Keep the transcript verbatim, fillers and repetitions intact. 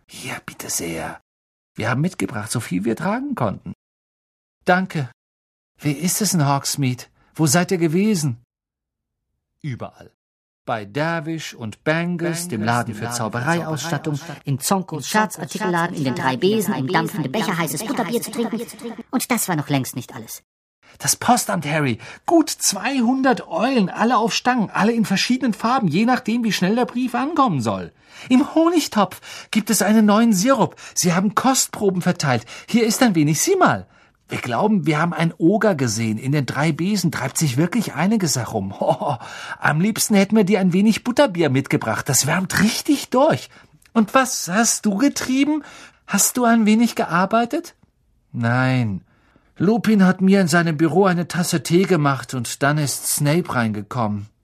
Hier, bitte sehr. Wir haben mitgebracht, so viel wir tragen konnten. Danke. Wie ist es in Hogsmeade? Wo seid ihr gewesen? Überall. Bei Dervish und Bangles, dem Laden für Zaubereiausstattung, in Zonkos Scherzartikelladen, in den drei Besen, im dampfenden Becher heißes Butterbier zu trinken. Und das war noch längst nicht alles. Das Postamt, Harry. Gut zweihundert Eulen, alle auf Stangen, alle in verschiedenen Farben, je nachdem, wie schnell der Brief ankommen soll. Im Honigtopf gibt es einen neuen Sirup. Sie haben Kostproben verteilt. Hier ist ein wenig, sieh mal. Wir glauben, wir haben ein Oger gesehen. In den drei Besen treibt sich wirklich einiges herum. Oh, am liebsten hätten wir dir ein wenig Butterbier mitgebracht. Das wärmt richtig durch. Und was hast du getrieben? Hast du ein wenig gearbeitet? Nein. Lupin hat mir in seinem Büro eine Tasse Tee gemacht und dann ist Snape reingekommen.